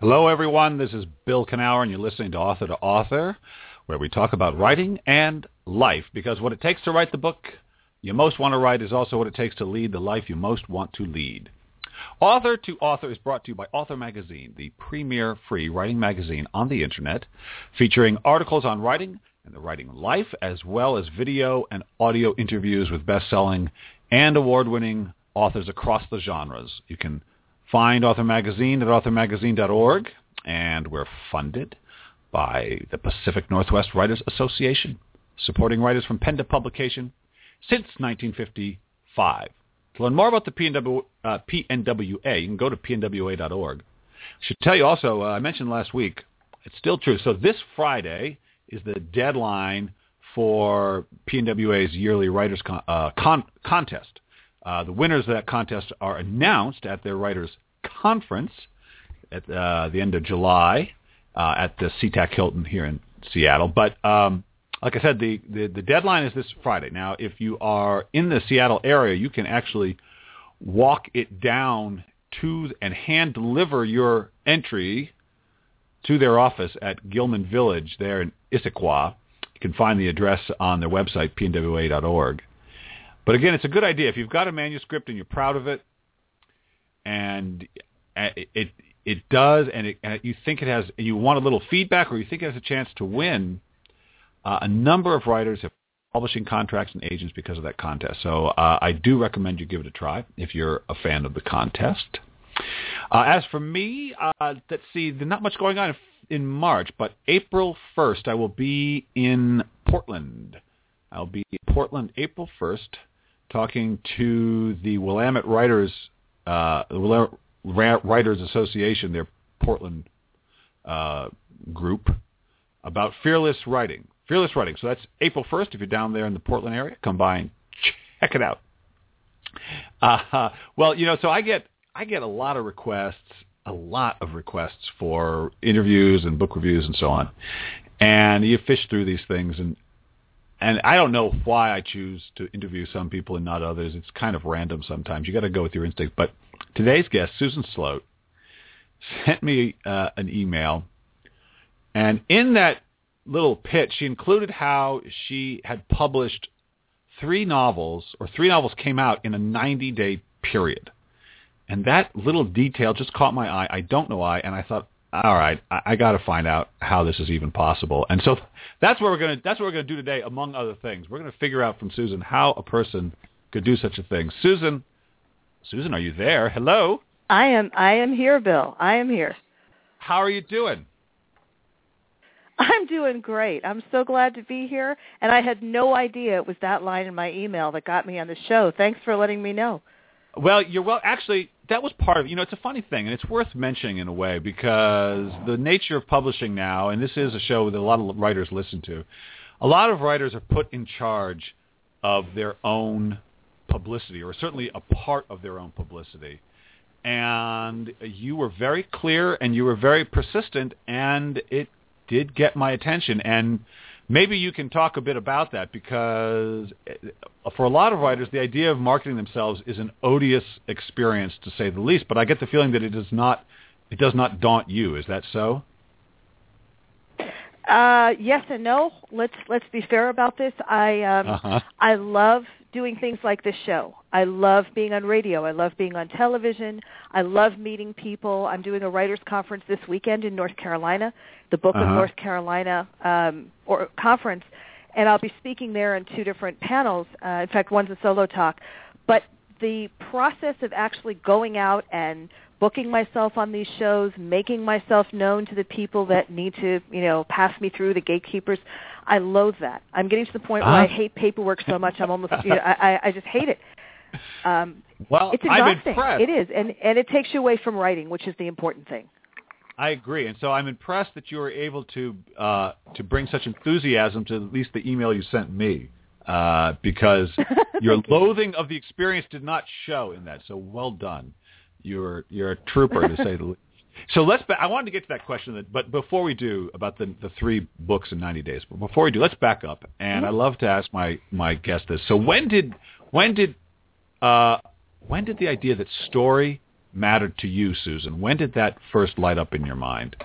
Hello, everyone. This is Bill Kenower, and you're listening to Author to Author, where we talk about writing and life, because what it takes to write the book you most want to write is also what it takes to lead the life you most want to lead. Author to Author is brought to you by Author Magazine, the premier free writing magazine on the Internet, featuring articles on writing and the writing life, as well as video and audio interviews with best-selling and award-winning authors across the genres. You can find Author Magazine at authormagazine.org, and we're funded by the Pacific Northwest Writers Association, supporting writers from pen to publication since 1955. To learn more about the PNWA, you can go to pnwa.org. I should tell you also, I mentioned last week, it's still true. So this Friday is the deadline for PNWA's yearly writers contest. The winners of that contest are announced at their writers' conference at the end of July at the SeaTac Hilton here in Seattle. But like I said, the deadline is this Friday. Now, if you are in the Seattle area, you can actually walk it down to and hand deliver your entry to their office at Gilman Village there in Issaquah. You can find the address on their website, pnwa.org. But again, it's a good idea. If you've got a manuscript and you're proud of it, and it does, and you think it has, you want a little feedback, or you think it has a chance to win, a number of writers have publishing contracts and agents because of that contest. So I do recommend you give it a try if you're a fan of the contest. As for me, let's see, there's not much going on in March, but April 1st, I will be in Portland. I'll be in Portland April 1st, talking to the Willamette Writers Association, their Portland group, about fearless writing. Fearless writing. So that's April 1st. If you're down there in the Portland area, come by and check it out. Well, you know, so I get a lot of requests for interviews and book reviews and so on. And you fish through these things, and I don't know why I choose to interview some people and not others. It's kind of random sometimes. You got to go with your instinct. But today's guest, Susan Sloat, sent me an email, and in that little pitch, she included how she had published 3 novels, or 3 novels came out in a 90-day period. And that little detail just caught my eye. I don't know why, and I thought, all right, I got to find out how this is even possible. And so that's what we're going to do today, among other things. We're going to figure out from Susan how a person could do such a thing. Susan, are you there? Hello. I am here, Bill. I am here. How are you doing? I'm doing great. I'm so glad to be here, and I had no idea it was that line in my email that got me on the show. Thanks for letting me know. Well, actually, that was part of it. You know, it's a funny thing, and it's worth mentioning in a way, because the nature of publishing now, and this is a show that a lot of writers listen to, a lot of writers are put in charge of their own publicity, or certainly a part of their own publicity. And you were very clear, and you were very persistent, and it did get my attention. And maybe you can talk a bit about that, because for a lot of writers, the idea of marketing themselves is an odious experience, to say the least. But I get the feeling that it does not daunt you. Is that so? Yes and no. Let's be fair about this. I love doing things like this show. I love being on radio. I love being on television. I love meeting people. I'm doing a writers' conference this weekend in North Carolina, the Book of North Carolina or conference, and I'll be speaking there in 2 different panels. In fact, one's a solo talk. But the process of actually going out and booking myself on these shows, making myself known to the people that need to, pass me through, the gatekeepers, I loathe that. I'm getting to the point where I hate paperwork so much I'm almost, I just hate it. Well, it's exhausting. I'm impressed. It is, and it takes you away from writing, which is the important thing. I agree, and so I'm impressed that you were able to bring such enthusiasm to at least the email you sent me, because your loathing of the experience did not show in that. So well done. You're a trooper, to say the least. So I wanted to get to that question, but before we do, about the 3 books in 90 days. But before we do, let's back up. And I love to ask my guest this. So when did the idea that story mattered to you, Susan? When did that first light up in your mind?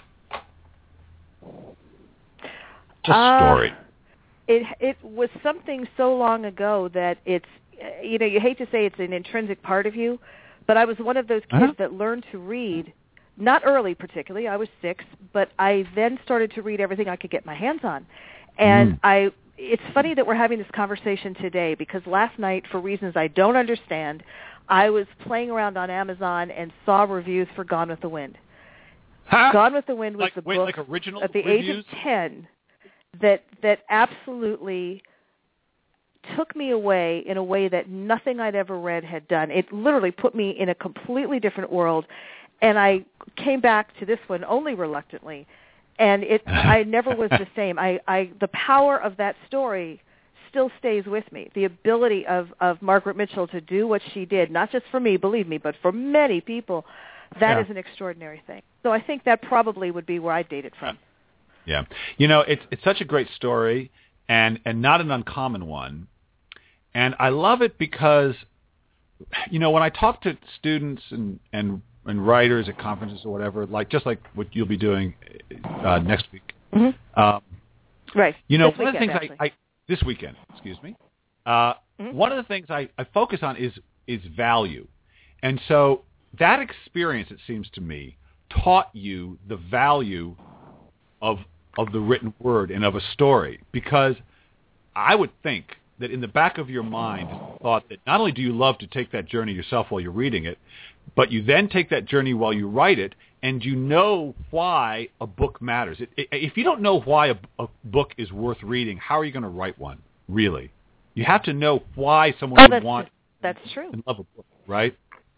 Just story. It was something so long ago that it's, you hate to say it's an intrinsic part of you, but I was one of those kids that learned to read, not early particularly. I was 6, but I then started to read everything I could get my hands on. And it's funny that we're having this conversation today because last night, for reasons I don't understand, I was playing around on Amazon and saw reviews for Gone with the Wind. Huh? Gone with the Wind was the book like original at the reviews? age of 10 that absolutely took me away in a way that nothing I'd ever read had done. It literally put me in a completely different world, and I came back to this one only reluctantly, and I never was the same. The power of that story still stays with me. The ability of Margaret Mitchell to do what she did, not just for me, believe me, but for many people, that is an extraordinary thing. So I think that probably would be where I date it from. Yeah. It's such a great story and not an uncommon one. And I love it because, when I talk to students and writers at conferences or whatever, just like what you'll be doing next week. Mm-hmm. Right. One of the things this weekend, excuse me. One of the things I focus on is value. And so that experience, it seems to me, taught you the value of the written word and of a story, because I would think that in the back of your mind is the thought that not only do you love to take that journey yourself while you're reading it, but you then take that journey while you write it, and you know why a book matters. If you don't know why a book is worth reading, how are you going to write one, really? You have to know why someone would want that's true. and love a book, right?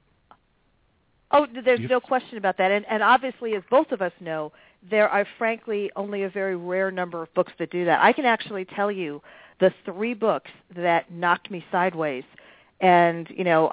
Oh, there's no question about that. And obviously, as both of us know, there are, frankly, only a very rare number of books that do that. I can actually tell you the 3 books that knocked me sideways. And,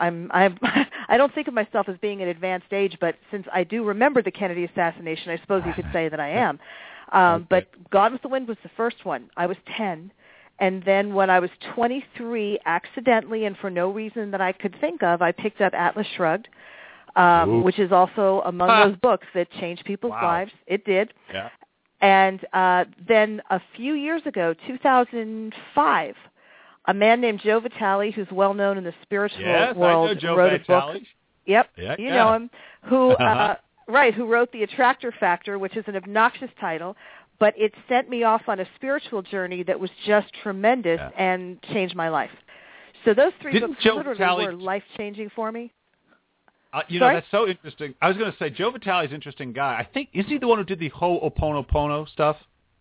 I don't think of myself as being an advanced age, but since I do remember the Kennedy assassination, I suppose you could say that I am. But Gone with the Wind was the first one. I was 10. And then when I was 23, accidentally and for no reason that I could think of, I picked up Atlas Shrugged. Which is also among those books that changed people's lives. It did. Yeah. And then a few years ago, 2005, a man named Joe Vitale, who's well known in the spiritual world, I know Joe wrote Vitale. a book. Yep, you know him. Who who wrote The Attractor Factor, which is an obnoxious title, but it sent me off on a spiritual journey that was just tremendous and changed my life. So those 3 books literally were life-changing for me. That's so interesting. I was going to say, Joe Vitale's an interesting guy. I think, is he the one who did the Ho'oponopono stuff?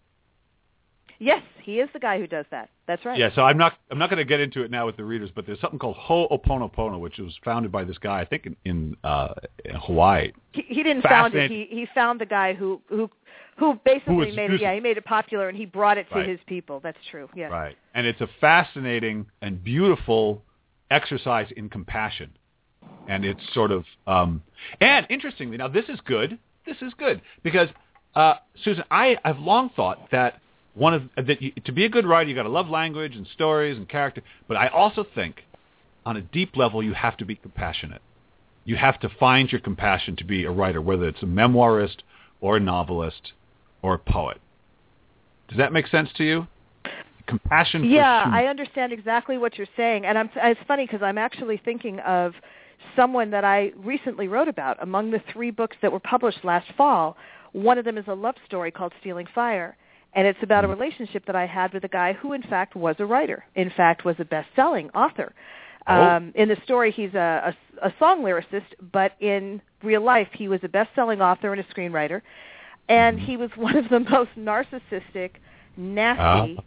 Yes, he is the guy who does that. That's right. Yeah, so I'm not going to get into it now with the readers, but there's something called Ho'oponopono, which was founded by this guy, I think, in Hawaii. He didn't found it. He found the guy who basically made it. Yeah, he made it popular, and he brought it to his people. That's true. Yes. Right. And it's a fascinating and beautiful exercise in compassion. And it's sort of, and interestingly, now this is good because, Susan, I've long thought that to be a good writer, you got to love language and stories and character. But I also think, on a deep level, you have to be compassionate. You have to find your compassion to be a writer, whether it's a memoirist or a novelist or a poet. Does that make sense to you? Compassion. Yeah, I understand exactly what you're saying, and it's funny because I'm actually thinking of someone that I recently wrote about. Among the 3 books that were published last fall, one of them is a love story called Stealing Fire, and it's about a relationship that I had with a guy who, in fact, was a writer, in fact, was a best-selling author. In the story, he's a song lyricist, but in real life, he was a best-selling author and a screenwriter, and he was one of the most narcissistic, nasty,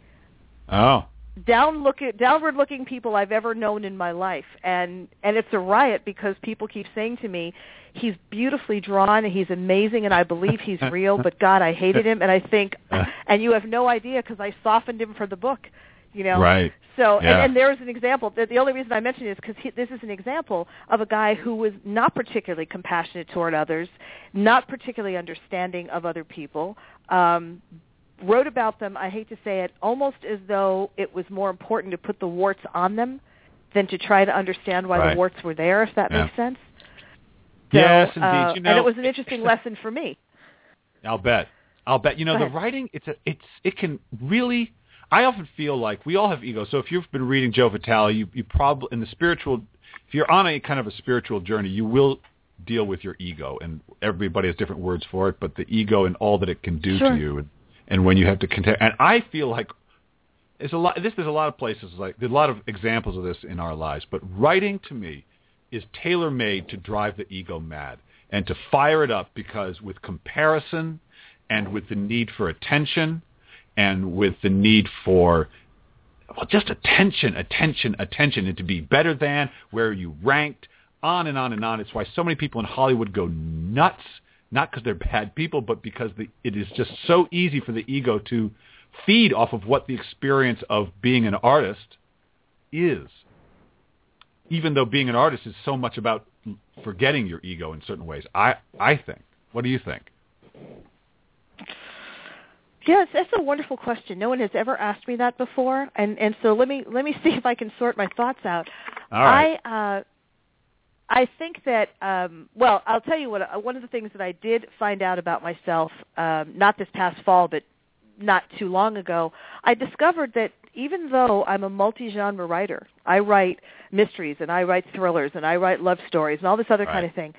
downward-looking people I've ever known in my life, and it's a riot because people keep saying to me, he's beautifully drawn, he's amazing, and I believe he's real, but God, I hated him, and I think, and you have no idea because I softened him for the book, Right. So, and there's an example. The only reason I mention it is because this is an example of a guy who was not particularly compassionate toward others, not particularly understanding of other people, wrote about them, I hate to say it, almost as though it was more important to put the warts on them than to try to understand why the warts were there, if that makes sense. So, yes, indeed. And it was an interesting lesson for me. I'll bet. The writing, it can really. I often feel like we all have ego. So if you've been reading Joe Vitale, you probably in the spiritual. If you're on a kind of a spiritual journey, you will deal with your ego, and everybody has different words for it. But the ego and all that it can do to you, and when you have to contend. And I feel like there's a lot of places like there's a lot of examples of this in our lives. But writing to me is tailor-made to drive the ego mad and to fire it up, because with comparison and with the need for attention and with the need for just attention, and to be better than, where you ranked, on and on and on. It's why so many people in Hollywood go nuts, not because they're bad people, but because it is just so easy for the ego to feed off of what the experience of being an artist is. Even though being an artist is so much about forgetting your ego in certain ways, I think. What do you think? Yes, that's a wonderful question. No one has ever asked me that before, and so let me see if I can sort my thoughts out. All right. I think that well, I'll tell you what. One of the things that I did find out about myself, not this past fall, but not too long ago, I discovered that even though I'm a multi-genre writer, I write mysteries and I write thrillers and I write love stories and all this other kind of thing.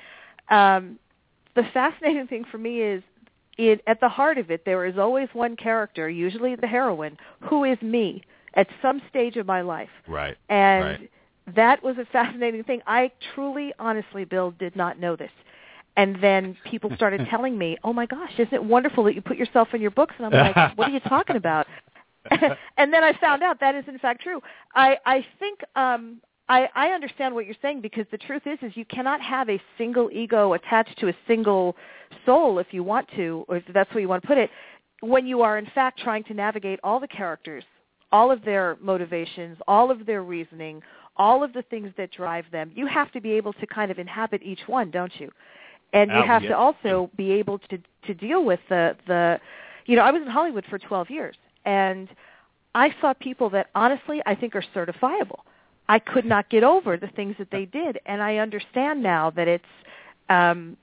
The fascinating thing for me is, at the heart of it, there is always one character, usually the heroine, who is me at some stage of my life. Right. And that was a fascinating thing. I truly, honestly, Bill, did not know this. And then people started telling me, oh, my gosh, isn't it wonderful that you put yourself in your books? And I'm like, what are you talking about? And then I found out that is, in fact, true. I think I understand what you're saying, because the truth is you cannot have a single ego attached to a single soul, if you want to, or if that's what you want to put it, when you are, in fact, trying to navigate all the characters, all of their motivations, all of their reasoning, all of the things that drive them. You have to be able to kind of inhabit each one, don't you? And you have to also be able to deal with the I was in Hollywood for 12 years, and I saw people that, honestly, I think are certifiable. I could not get over the things that they did, and I understand now that it's,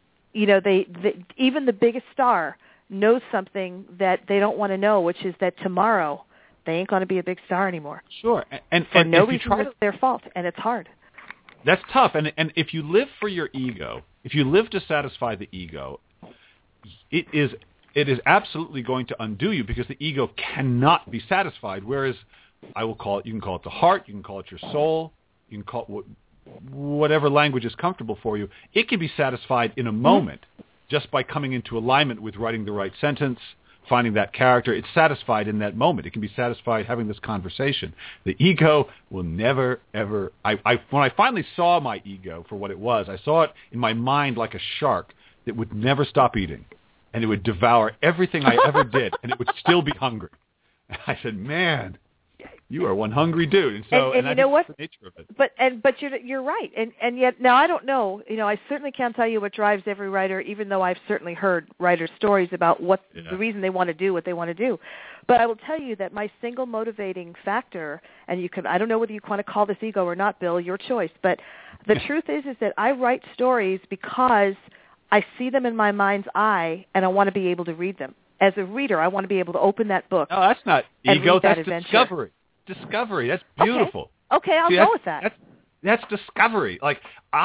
even the biggest star knows something that they don't want to know, which is that tomorrow they ain't going to be a big star anymore. Sure, and for no reason it's their fault, and it's hard. That's tough, and if you live for your ego, if you live to satisfy the ego, it is absolutely going to undo you, because the ego cannot be satisfied. Whereas you can call it the heart, you can call it your soul, you can call it whatever language is comfortable for you. It can be satisfied in a moment just by coming into alignment with writing the right sentence, finding that character. It's satisfied in that moment. It can be satisfied having this conversation. The ego will never, ever... when I finally saw my ego for what it was, I saw it in my mind like a shark that would never stop eating, and it would devour everything I ever did, and it would still be hungry. I said, man, you are one hungry dude. And so, and you know what? That's the nature of it. But you're right. And yet, now I don't know. I certainly can't tell you what drives every writer, even though I've certainly heard writers' stories about what the reason they want to do what they want to do. But I will tell you that my single motivating factor, and I don't know whether you want to call this ego or not, Bill, your choice. But the truth is that I write stories because I see them in my mind's eye, and I want to be able to read them. As a reader, I want to be able to open that book. No, that's not ego. That's adventure. Discovery. That's beautiful. Okay, I'll go with that. That's discovery. Like,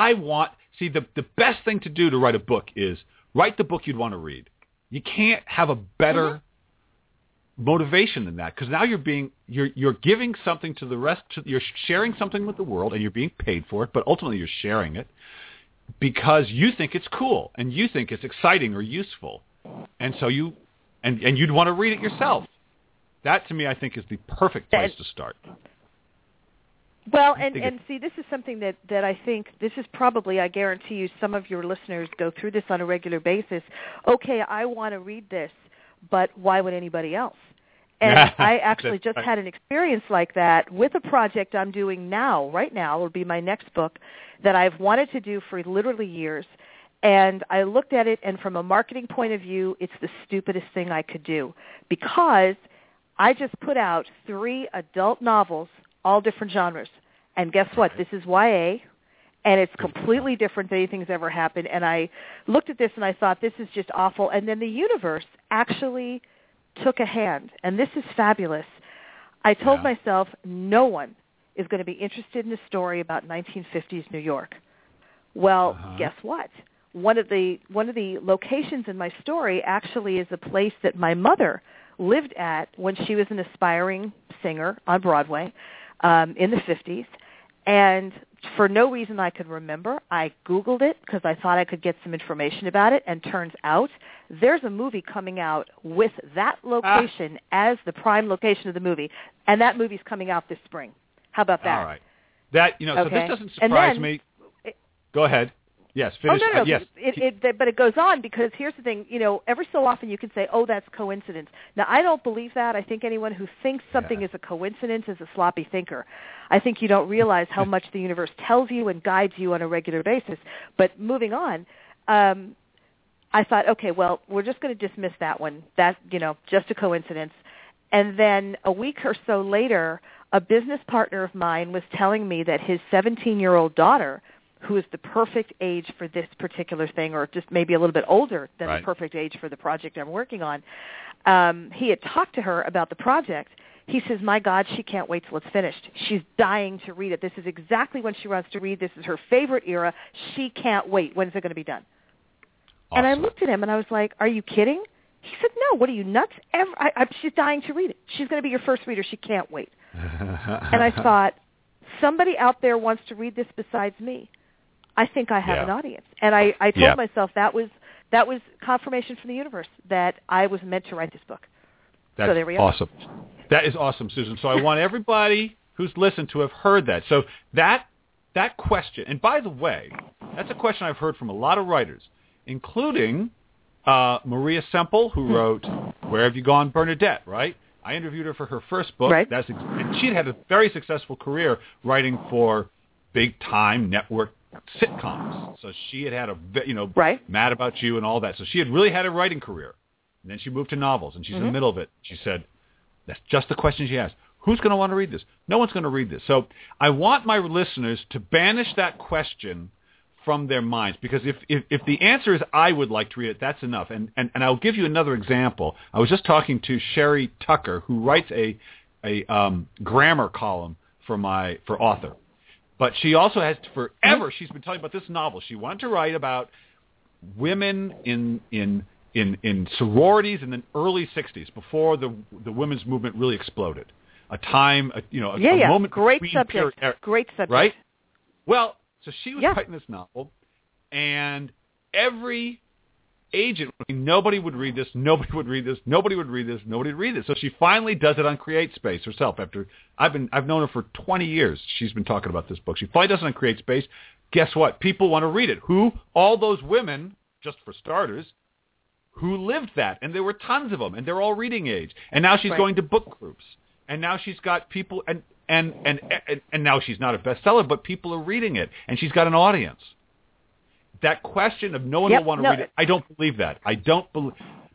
the best thing to do to write a book is write the book you'd want to read. You can't have a better motivation than that, because now you're giving something to the rest. You're sharing something with the world, and you're being paid for it. But ultimately, you're sharing it because you think it's cool and you think it's exciting or useful, and so you'd want to read it yourself. That, to me, I think is the perfect place to start. Well, and see, this is something that I think, this is probably, I guarantee you, some of your listeners go through this on a regular basis. Okay, I want to read this, but why would anybody else? And I actually just had an experience like that with a project I'm doing now, right now. It will be my next book that I've wanted to do for literally years. And I looked at it, and from a marketing point of view, it's the stupidest thing I could do, because I just put out 3 adult novels, all different genres. And guess what? This is YA, and it's completely different than anything that's ever happened. And I looked at this and I thought, this is just awful. And then the universe actually took a hand, and this is fabulous. I told myself, no one is going to be interested in a story about 1950s New York. Well, guess what? One of the locations in my story actually is a place that my mother lived at when she was an aspiring singer on Broadway in the 50s. And for no reason I could remember, I Googled it because I thought I could get some information about it, and turns out there's a movie coming out with that location as the prime location of the movie, and that movie's coming out this spring. How about that? All right. That, so this doesn't surprise me. Go ahead. Yes, finish. Oh, no. Yes. But it goes on because here's the thing. Every so often you can say, oh, that's coincidence. Now, I don't believe that. I think anyone who thinks something is a coincidence is a sloppy thinker. I think you don't realize how much the universe tells you and guides you on a regular basis. But moving on, I thought, okay, well, we're just going to dismiss that one. That's, just a coincidence. And then a week or so later, a business partner of mine was telling me that his 17-year-old daughter, who is the perfect age for this particular thing, or just maybe a little bit older than the perfect age for the project I'm working on, he had talked to her about the project. He says, my God, she can't wait till it's finished. She's dying to read it. This is exactly when she wants to read. This is her favorite era. She can't wait. When's it going to be done? Awesome. And I looked at him, and I was like, are you kidding? He said, no, what are you, nuts? She's dying to read it. She's going to be your first reader. She can't wait. And I thought, somebody out there wants to read this besides me. I think I have an audience. And I told myself that was confirmation from the universe that I was meant to write this book. That's so there we are. Awesome. That is awesome, Susan. So I want everybody who's listened to have heard that. So that question, and by the way, that's a question I've heard from a lot of writers, including Maria Semple, who wrote Where Have You Gone, Bernadette, right? I interviewed her for her first book. Right. And she'd had a very successful career writing for big-time network sitcoms. So she had Mad About You and all that. So she had really had a writing career. And then she moved to novels, and she's in the middle of it. She said, that's just the question she asked. Who's going to want to read this? No one's going to read this. So I want my listeners to banish that question from their minds, because if the answer is I would like to read it, that's enough. And I'll give you another example. I was just talking to Sherry Tucker, who writes a grammar column for Author. But she also has forever, she's been telling about this novel. She wanted to write about women in sororities in the early 60s, before the women's movement really exploded. A time, a moment. Great subject. Great subject. Right? Well, so she was writing this novel, and every agent, nobody would read this, nobody would read this, nobody would read this, nobody would read this. So she finally does it on CreateSpace herself. After I've known her for 20 years, she's been talking about this book. She finally does it on CreateSpace. Guess what? People want to read it. Who? All those women, just for starters, who lived that, and there were tons of them, and they're all reading age. And now she's going to book groups, and now she's got people, and now she's not a bestseller, but people are reading it, and she's got an audience. That question of no one will want to read it, I don't believe that. I don't believe.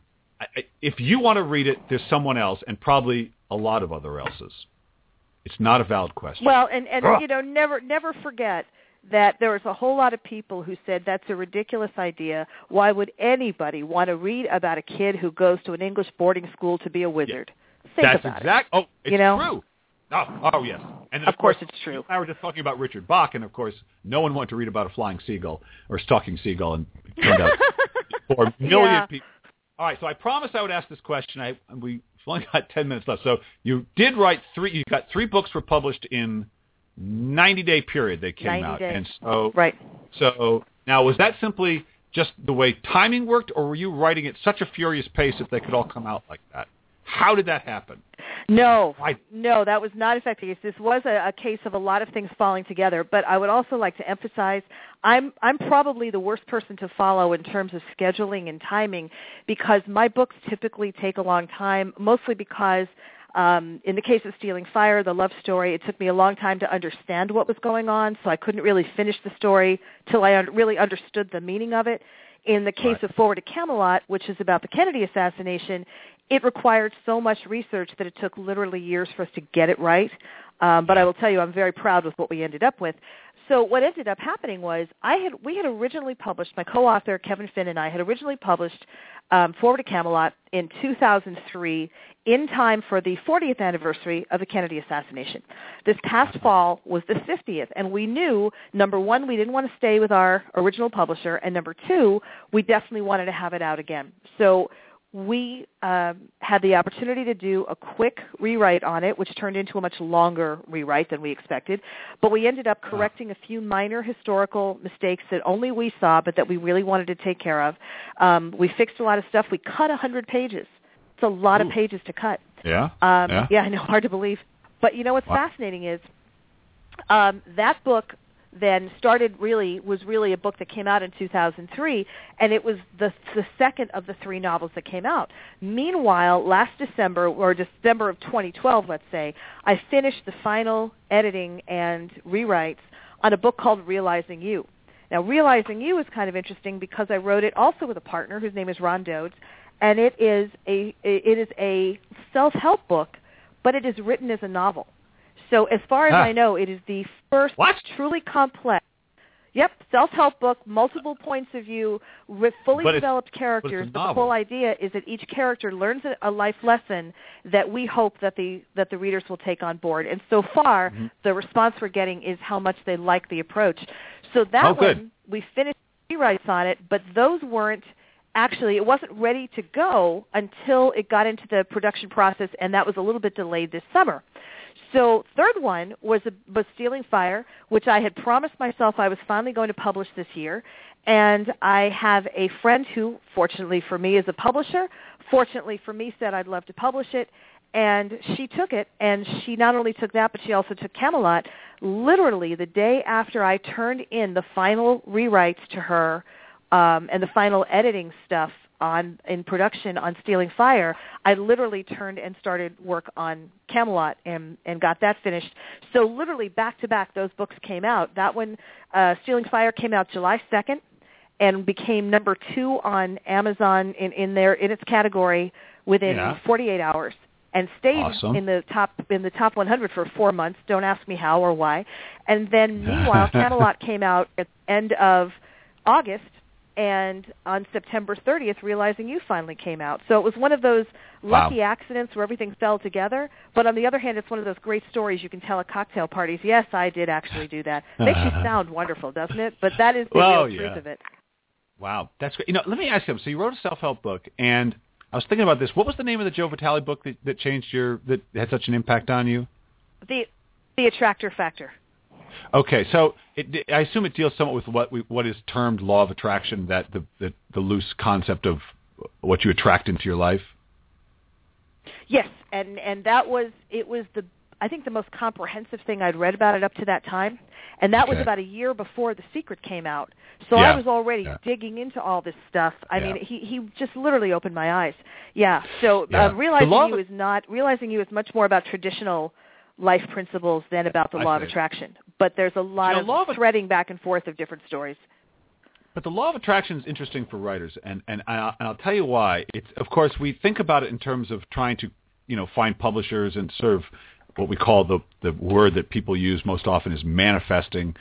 If you want to read it, there's someone else, and probably a lot of other else's. It's not a valid question. Well, and never forget that there was a whole lot of people who said that's a ridiculous idea. Why would anybody want to read about a kid who goes to an English boarding school to be a wizard? Think about it. Oh, it's true. Oh, yes. And of course it's true. I were just talking about Richard Bach, and of course, no one wanted to read about a flying seagull or a stalking seagull, and it turned out 4 million people. All right, so I promised I would ask this question. We've only got 10 minutes left. So you did write you got 3 books were published in 90-day period they came out. 90 days. And so, right. So now, was that simply just the way timing worked, or were you writing at such a furious pace that they could all come out like that? How did that happen? No, that was not effective. This was a case of a lot of things falling together. But I would also like to emphasize, I'm probably the worst person to follow in terms of scheduling and timing, because my books typically take a long time, mostly because in the case of Stealing Fire, the love story, it took me a long time to understand what was going on, so I couldn't really finish the story till I really understood the meaning of it. In the case of Forward to Camelot, which is about the Kennedy assassination, it required so much research that it took literally years for us to get it right. But I will tell you, I'm very proud with what we ended up with. so what ended up happening was we had originally published, my co-author Kevin Finn and I had originally published Forward to Camelot in 2003 in time for the 40th anniversary of the Kennedy assassination. This past fall was the 50th, and we knew, number one, we didn't want to stay with our original publisher, and number two, we definitely wanted to have it out again. So we had the opportunity to do a quick rewrite on it, which turned into a much longer rewrite than we expected. But we ended up correcting a few minor historical mistakes that only we saw, but that we really wanted to take care of. We fixed a lot of stuff. We cut 100 pages. It's a lot of pages to cut. Yeah. Yeah, I know, hard to believe. But you know what's fascinating is that book then was really a book that came out in 2003, and it was the second of the three novels that came out. Meanwhile, last December, or December of 2012, let's say, I finished the final editing and rewrites on a book called Realizing You. Now, Realizing You is kind of interesting because I wrote it also with a partner whose name is Ron Dodds, and it is a self-help book, but it is written as a novel. So as far as I know, it is the first truly complex, self-help book, multiple points of view, with fully developed characters. But the whole idea is that each character learns a life lesson that we hope that the readers will take on board. And so far, the response we're getting is how much they like the approach. So that one, we finished rewrites on it, but those weren't actually, it wasn't ready to go until it got into the production process, and that was a little bit delayed this summer. So third one was Stealing Fire, which I had promised myself I was finally going to publish this year. And I have a friend who, fortunately for me, is a publisher. Fortunately for me, said I'd love to publish it. And she took it, and she not only took that, but she also took Camelot. Literally the day after I turned in the final rewrites to her and the final editing stuff in production on Stealing Fire, I literally turned and started work on Camelot and got that finished. So literally back-to-back, those books came out. That one, Stealing Fire, came out July 2nd and became number 2 on Amazon in its category within 48 hours and stayed in the top 100 for 4 months. Don't ask me how or why. And then meanwhile, Camelot came out at the end of August, and on September 30th, Realizing You finally came out. So it was one of those lucky accidents where everything fell together. But on the other hand, it's one of those great stories you can tell at cocktail parties. Yes, I did actually do that. Makes you sound wonderful, doesn't it? But that is the real truth of it. Wow, that's great. Let me ask you. So you wrote a self-help book, and I was thinking about this. What was the name of the Joe Vitale book that changed that had such an impact on you? The Attractor Factor. Okay, so I assume it deals somewhat with what is termed law of attraction, that the loose concept of what you attract into your life. Yes, and that was I think the most comprehensive thing I'd read about it up to that time, and that was about a year before The Secret came out. So I was already digging into all this stuff. I mean, he just literally opened my eyes. Yeah. So Realizing You is much more about traditional life principles than about the law of attraction. But there's a lot of threading back and forth of different stories. But the law of attraction is interesting for writers, and I'll tell you why. It's, of course, we think about it in terms of trying to, find publishers and sort of what we call the word that people use most often is manifesting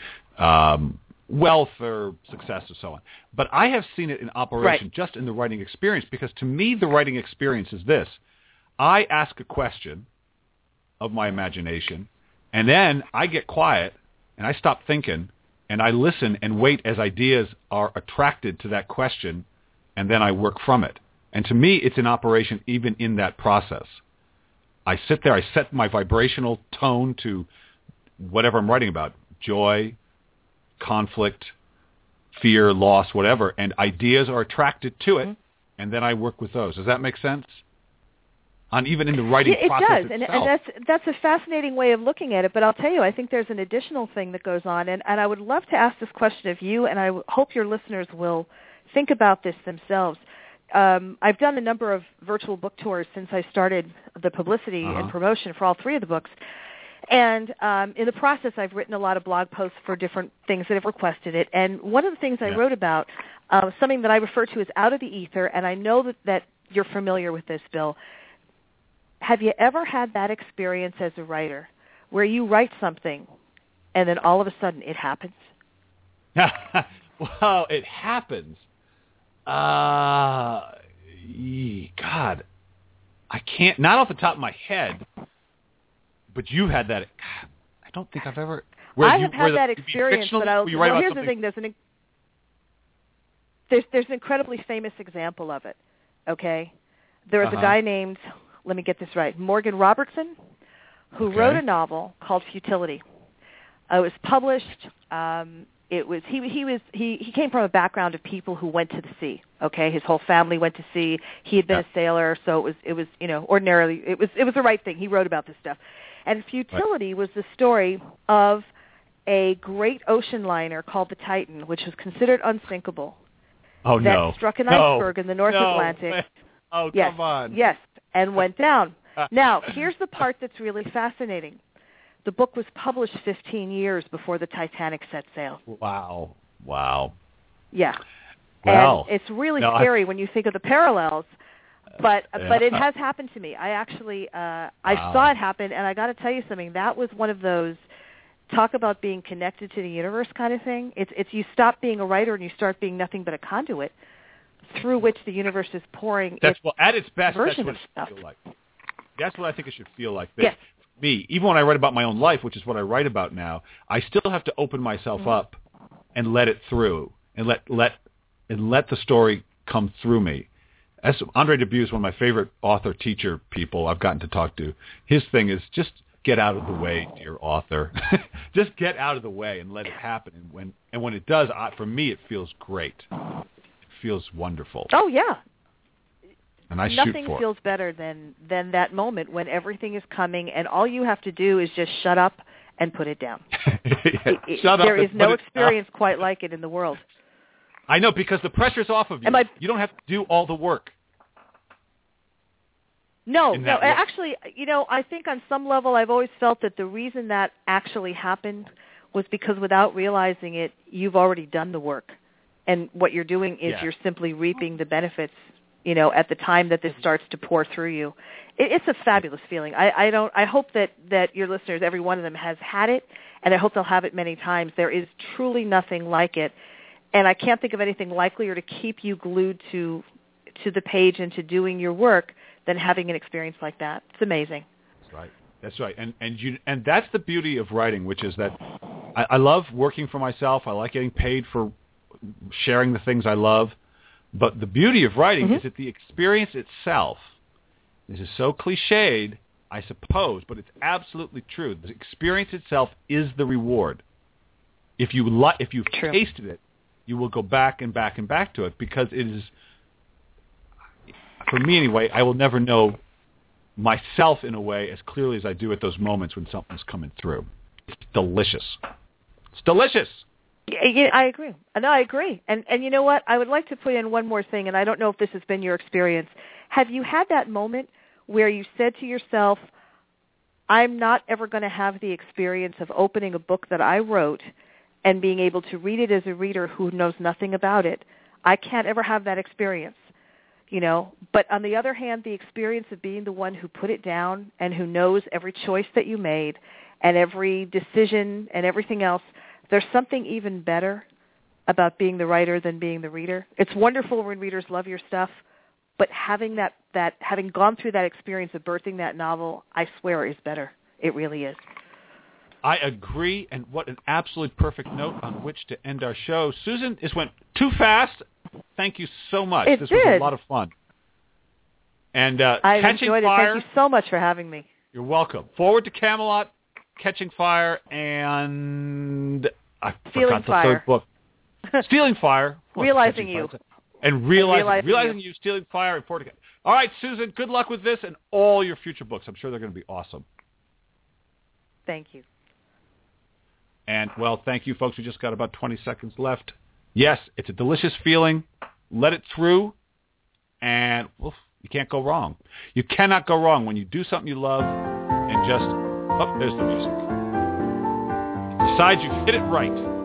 wealth or success or so on. But I have seen it in operation just in the writing experience, because to me the writing experience is this. I ask a question of my imagination, and then I get quiet, and I stop thinking, and I listen and wait as ideas are attracted to that question, and then I work from it. And to me, it's an operation even in that process. I sit there, I set my vibrational tone to whatever I'm writing about, joy, conflict, fear, loss, whatever, and ideas are attracted to it, and then I work with those. Does that make sense? Even in the writing process itself. And that's a fascinating way of looking at it. But I'll tell you, I think there's an additional thing that goes on, and I would love to ask this question of you, and I hope your listeners will think about this themselves. I've done a number of virtual book tours since I started the publicity and promotion for all 3 of the books. And in the process, I've written a lot of blog posts for different things that have requested it. And one of the things I wrote about, something that I refer to as out of the ether, and I know that you're familiar with this, Bill. Have you ever had that experience as a writer where you write something and then all of a sudden it happens? Well, it happens. God, I can't, not off the top of my head, but you had that. God, I don't think I've ever. I have had that experience, but here's the thing. There's an incredibly famous example of it, okay? There was a guy named, let me get this right, Morgan Robertson, who wrote a novel called Futility. It was published. He came from a background of people who went to the sea. Okay, his whole family went to sea. He had been a sailor, so it was ordinarily it was the right thing. He wrote about this stuff, and Futility was the story of a great ocean liner called the Titan, which was considered unsinkable. Oh that no! Struck an iceberg in the North Atlantic. Oh, yes, come on! Yes, and went down. Now, here's the part that's really fascinating. The book was published 15 years before the Titanic set sail. Wow. Yeah. Well, and it's really scary when you think of the parallels. But it has happened to me. I actually I saw it happen, and I got to tell you something. That was one of those talk about being connected to the universe kind of thing. It's you stop being a writer and you start being nothing but a conduit through which the universe is pouring. At its best. That's what it should feel like. That's what I think it should feel like. Yes. Me, even when I write about my own life, which is what I write about now, I still have to open myself up and let it through, and let the story come through me. As Andre Dubus, one of my favorite author teacher people I've gotten to talk to, his thing is just get out of the way, dear author. Just get out of the way and let it happen. And when it does, for me, it feels great. It feels wonderful. Oh yeah. And I Nothing feels better than that moment when everything is coming and all you have to do is just shut up and put it down. There is no experience quite like it in the world. I know, because the pressure's off of you. You don't have to do all the work. No. Actually, I think on some level I've always felt that the reason that actually happened was because without realizing it, you've already done the work. And what you're doing is you're simply reaping the benefits at the time that this starts to pour through you. It's a fabulous feeling. I hope that your listeners, every one of them, has had it, and I hope they'll have it many times. There is truly nothing like it, and I can't think of anything likelier to keep you glued to the page and to doing your work than having an experience like that. It's amazing. That's right. And that's the beauty of writing, which is that I love working for myself. I like getting paid for sharing the things I love. But the beauty of writing is that the experience itself, this is so cliched, I suppose, but it's absolutely true. The experience itself is the reward. If you've tasted it, you will go back and back and back to it, because it is, for me anyway, I will never know myself in a way as clearly as I do at those moments when something's coming through. It's delicious. It's delicious. Yeah, I agree. No, I agree. And you know what? I would like to put in one more thing, and I don't know if this has been your experience. Have you had that moment where you said to yourself, I'm not ever going to have the experience of opening a book that I wrote and being able to read it as a reader who knows nothing about it? I can't ever have that experience, But on the other hand, the experience of being the one who put it down and who knows every choice that you made and every decision and everything else, there's something even better about being the writer than being the reader. It's wonderful when readers love your stuff, but having having gone through that experience of birthing that novel, I swear is better. It really is. I agree, and what an absolutely perfect note on which to end our show. Susan, this went too fast. Thank you so much. This was a lot of fun. And I enjoyed it. Thank you so much for having me. You're welcome. Forward to Camelot, Catching Fire, and I forgot the third book. Stealing Fire. Realizing You. And Realizing You, Stealing Fire, and Forward to Camelot. All right, Susan, good luck with this and all your future books. I'm sure they're going to be awesome. Thank you. And, well, thank you, folks. We just got about 20 seconds left. Yes, it's a delicious feeling. Let it through, and you can't go wrong. You cannot go wrong when you do something you love and just... Oh, there's the music. Besides, you hit it right.